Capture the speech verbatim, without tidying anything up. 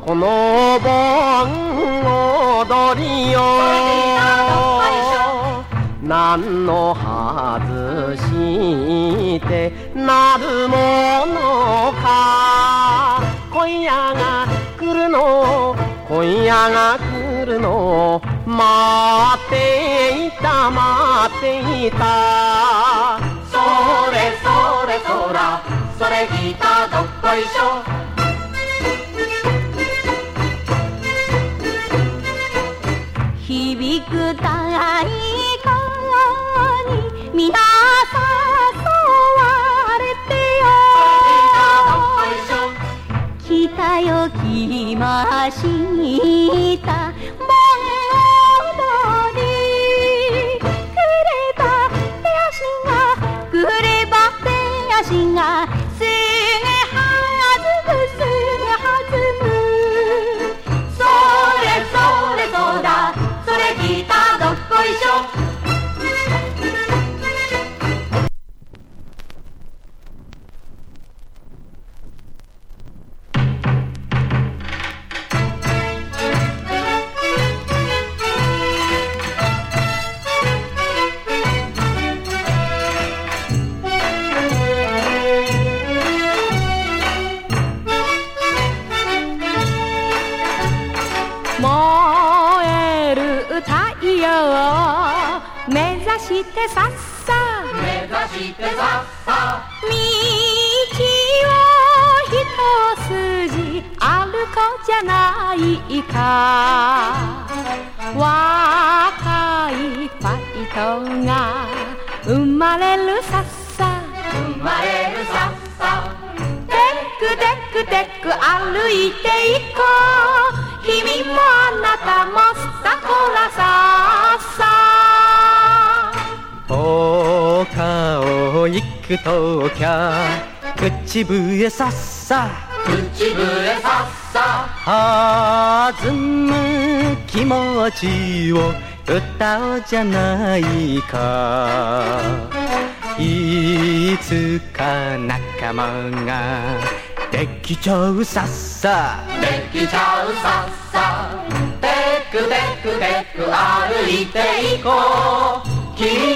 この盆踊りよ何の外してなるものか。今夜が来るの今夜が来るの待っていた待っていた。 それそれそらそれギターどっこいしょ。 響く太鼓に皆さ誘われてよ。来たよ来ました盆踊り。くれば手足がくれば手足がすぐ弾むすぐ弾む。それそれそうだそれギターどっこいしょ。 燃える太陽を目指してさっさ目指してさっさ道を一筋歩こうじゃないか。若いファイトが生まれるさっさ生まれるさっさ。 テクテクテク歩いていこう。君もあなたもさこらさっさ。 丘を行くときゃ口笛さっさ口笛さっさ。 弾む気持ちを歌おうじゃないか。いつか仲間ができちゃうさっさできちゃうさっさ。テクテクテク歩いていこう。君